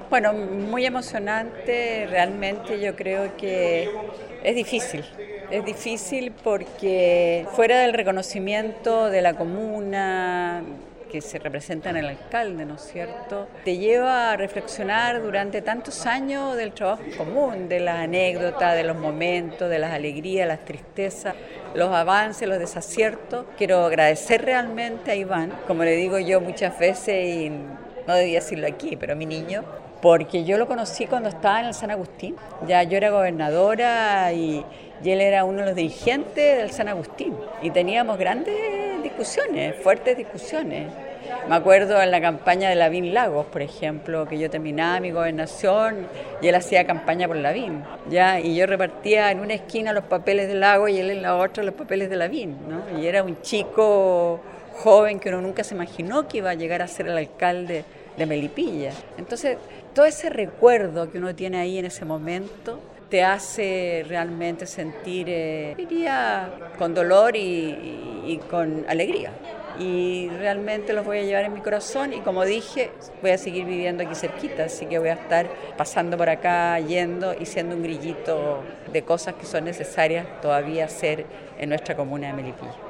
Bueno, muy emocionante, realmente yo creo que es difícil. Es difícil porque fuera del reconocimiento de la comuna que se representa en el alcalde, ¿no es cierto?, te lleva a reflexionar durante tantos años del trabajo común, de las anécdotas, de los momentos, de las alegrías, las tristezas, los avances, los desaciertos. Quiero agradecer realmente a Iván, como le digo yo muchas veces, y no debía decirlo aquí, pero mi niño, porque yo lo conocí cuando estaba en el San Agustín. Ya yo era gobernadora y él era uno de los dirigentes del San Agustín. Y teníamos grandes discusiones, fuertes discusiones. Me acuerdo en la campaña de Lavín Lagos, por ejemplo, que yo terminaba mi gobernación y él hacía campaña por Lavín, ¿ya? Y yo repartía en una esquina los papeles de Lagos y él en la otra los papeles de Lavín, ¿no? Y era un chico joven que uno nunca se imaginó que iba a llegar a ser el alcalde de Melipilla. Entonces, todo ese recuerdo que uno tiene ahí en ese momento te hace realmente sentir, diría, con dolor y con alegría. Y realmente los voy a llevar en mi corazón y, como dije, voy a seguir viviendo aquí cerquita, así que voy a estar pasando por acá, yendo y siendo un grillito de cosas que son necesarias todavía hacer en nuestra comuna de Melipilla.